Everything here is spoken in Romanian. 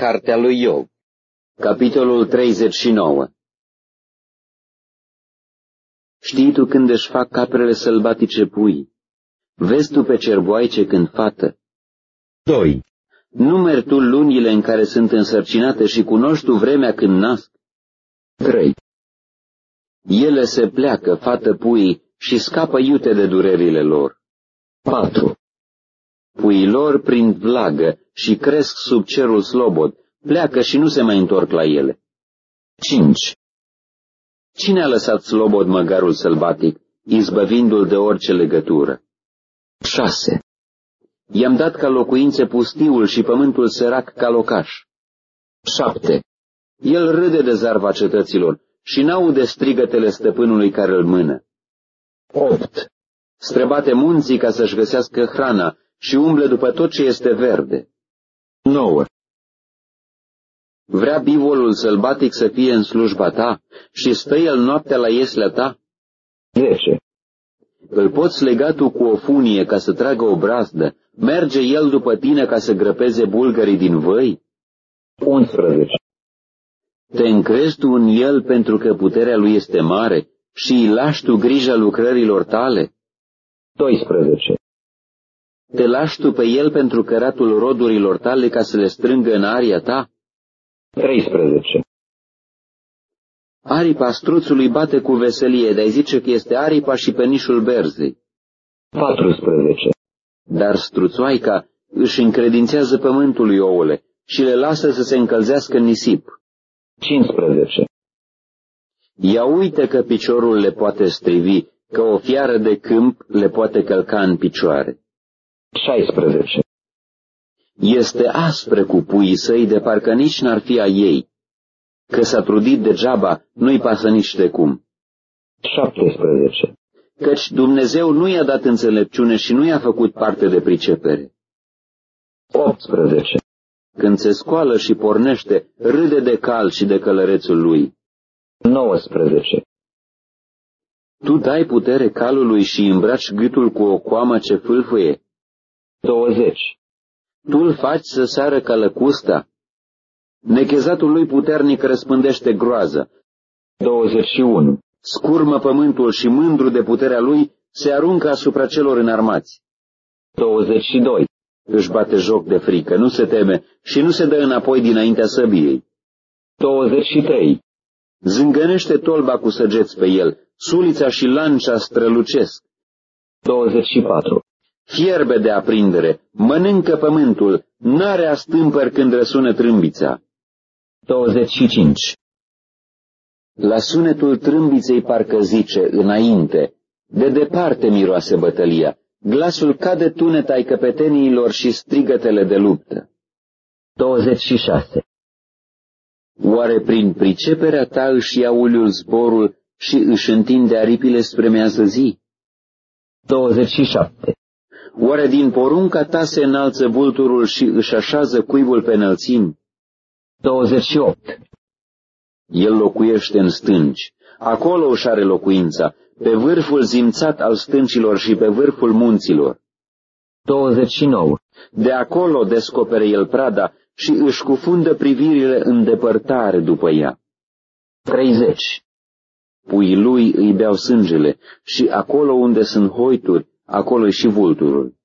Cartea lui Iov, capitolul 39. Știi tu când își fac caprele sălbatice pui? Vezi tu pe cerboaice când fată? 2. Numeri tu lunile în care sunt însărcinate și cunoști tu vremea când nasc? 3. Ele se pleacă, fată puii, și scapă iute de durerile lor. 4. Puii lor prind vlagă și cresc sub cerul slobod, pleacă și nu se mai întorc la ele. 5. Cine a lăsat slobod măgarul sălbatic, izbăvindu-l de orice legătură? 6. I-am dat ca locuințe pustiul și pământul sărac ca locaș. 7. El râde de zarva cetăților și n-aude strigătele stăpânului care îl mână. 8. Străbate munții ca să-și găsească hrana și umble după tot ce este verde. 9. Vrea bivolul sălbatic să fie în slujba ta și stă el noaptea la ieslea ta? 10. Îl poți lega tu cu o funie ca să tragă o brazdă, merge el după tine ca să grăpeze bulgării din văi? 11. Te încrezi tu în el pentru că puterea lui este mare și îi lași tu grija lucrărilor tale? 12. Te lași tu pe el pentru căratul rodurilor tale ca să le strângă în aria ta? 13. Aripa struțului bate cu veselie, dar zice că este aripa și penișul berzei. 14. Dar struțoaica își încredințează pământului ouăle și le lasă să se încălzească în nisip. 15. Ea uită că piciorul le poate strivi, că o fiară de câmp le poate călca în picioare. 16. Este aspră cu puii săi, de parcă nici n-ar fi a ei. Că s-a trudit degeaba, nu-i pasă nici de cum. 17. Căci Dumnezeu nu i-a dat înțelepciune și nu i-a făcut parte de pricepere. 18. Când se scoală și pornește, râde de cal și de călărețul lui. 19. Tu dai putere calului și îmbraci gâtul cu o coamă ce fâlfâie. 20. Tu îl faci să sară ca lăcusta. Nechezatul lui puternic răspândește groază. 21. Scurmă pământul și mândru de puterea lui se aruncă asupra celor înarmați. 22. Își bate joc de frică, nu se teme și nu se dă înapoi dinaintea săbiei. 23. Zângănește tolba cu săgeți pe el, sulița și lancea strălucesc. 24. Fierbe de aprindere, mănâncă pământul, n-are astâmpări când răsună trâmbița. 25. La sunetul trâmbiței parcă zice, înainte, de departe miroase bătălia, glasul cade tunet ai căpeteniilor și strigătele de luptă. 26. Oare prin priceperea ta își ia uliul zborul și își întinde aripile spre miază zi? 27. Oare din porunca ta se înalță vulturul și își așează cuibul pe înălțimi? 28. El locuiește în stânci, acolo își are locuința, pe vârful zimțat al stâncilor și pe vârful munților. 29. De acolo descopere el prada și își cufundă privirile în depărtare după ea. 30. Puii lui îi beau sângele și acolo unde sunt hoituri, acolo-i și vulturul.